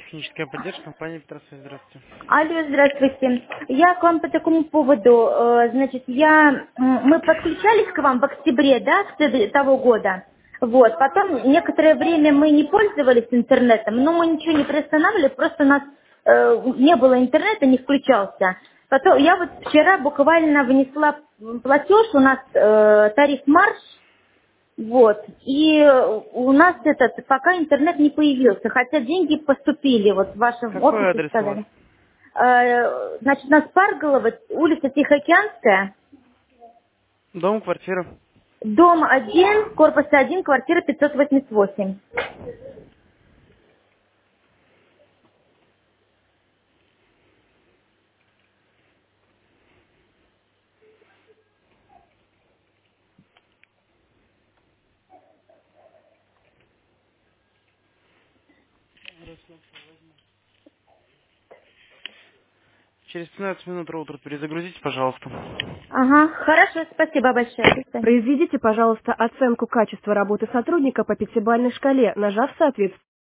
Техническая поддержка компании Петросвязь. Здравствуйте. Алло, здравствуйте. Я к вам по такому поводу, значит, мы подключались к вам в октябре, да, того года. Вот, потом некоторое время мы не пользовались интернетом, но мы ничего не приостанавливали, просто у нас не было интернета, не включался. Потом я вот вчера буквально внесла платеж, у нас тариф марш, вот, и у нас пока интернет не появился, хотя деньги поступили, вот в вашем Какой офисе адрес у вас? сказали. Значит, у нас Парголова, улица Тихоокеанская, Дом, квартира. дом 1, корпус 1, квартира 588. Через 15 минут роутер перезагрузите, пожалуйста. Ага, хорошо, спасибо большое. До свидания. Произведите, пожалуйста, оценку качества работы сотрудника по пятибалльной шкале, нажав соответствующий